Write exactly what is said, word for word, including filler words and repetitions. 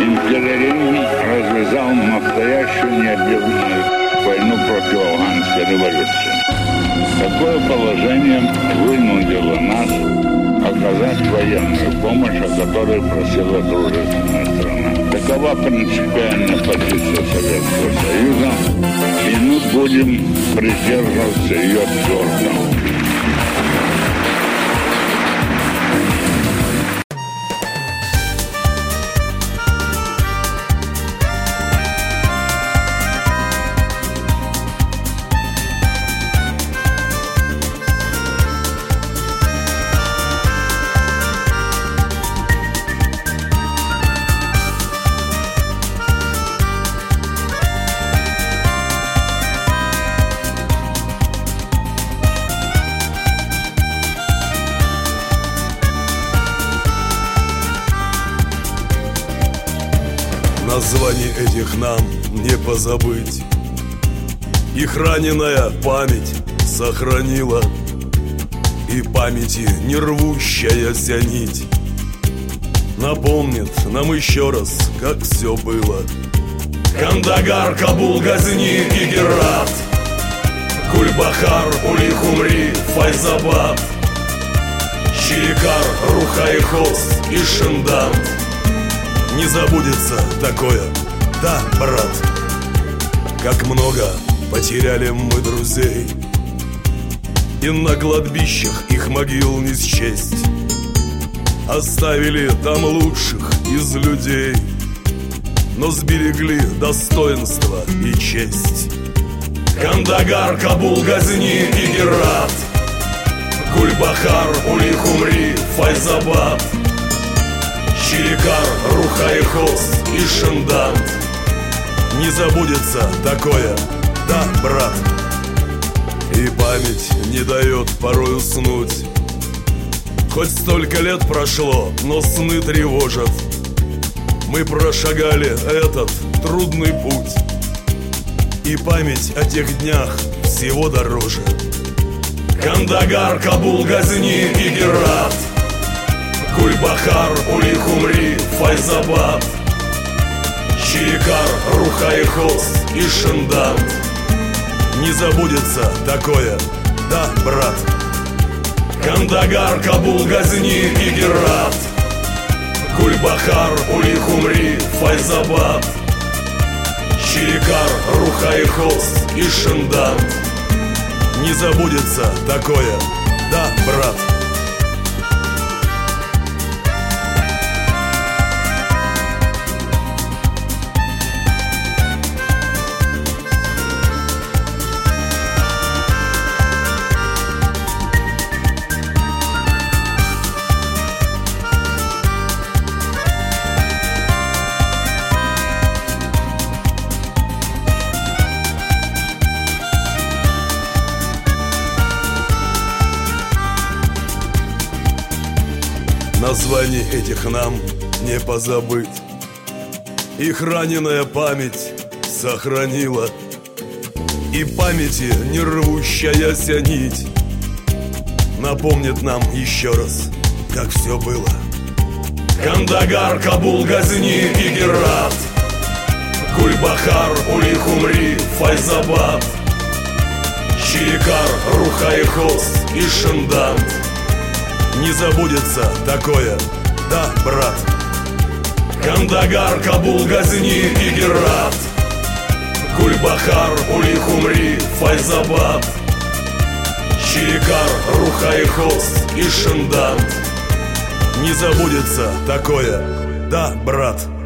Империализм развязал настоящую необъявленную войну против афганской революции. Такое положение вынудило нас оказать военную помощь, о которой просила дружественная страна. Такова принципиальная позиция Советского Союза, и мы будем придерживаться ее твердо. Названий этих нам не позабыть. Их раненая память сохранила, и памяти не рвущаяся нить напомнит нам еще раз, как все было. Кандагар, Кабул, Газни и Герат, Гульбахар, Улих-Умри, Файзабад, Чирикар, Руха и Хост и Шиндант. Не забудется такое, да, брат. Как много потеряли мы друзей, и на кладбищах их могил не счесть. Оставили там лучших из людей, но сберегли достоинство и честь. Кандагар, Кабул, Газни и Герат, Гульбахар, Улих-Умри, Файзабад, Чирикар, Руха и Хост и Шиндант. Не забудется такое, да, брат. И память не дает порой уснуть. Хоть столько лет прошло, но сны тревожат. Мы прошагали этот трудный путь, и память о тех днях всего дороже. Кандагар, Кабул, Газни и Герат, Гульбахар, Улих-Умри, Файзабад, Чирикар, Руха и Хост и Шиндант. Не забудется такое, да, брат. Кандагар, Кабул, Газни и Герат, Гульбахар, Улих-Умри, Файзабад, Чирикар, Руха и Хост и Шиндант. Не забудется такое, да, брат. Названий этих нам не позабыть. Их раненая память сохранила, и памяти не рвущаяся нить напомнит нам еще раз, как все было. Кандагар, Кабул, Газни и Герат, Гульбахар, Улих-Умри, Файзабад, Чирикар, Руха и Хост и Шиндант. Не забудется такое, да, брат. Кандагар, Кабул, Газни и Герат, Гульбахар, Улих-Умри, Файзабад, Чирикар, Руха и Хост и Шиндант. Не забудется такое, да, брат.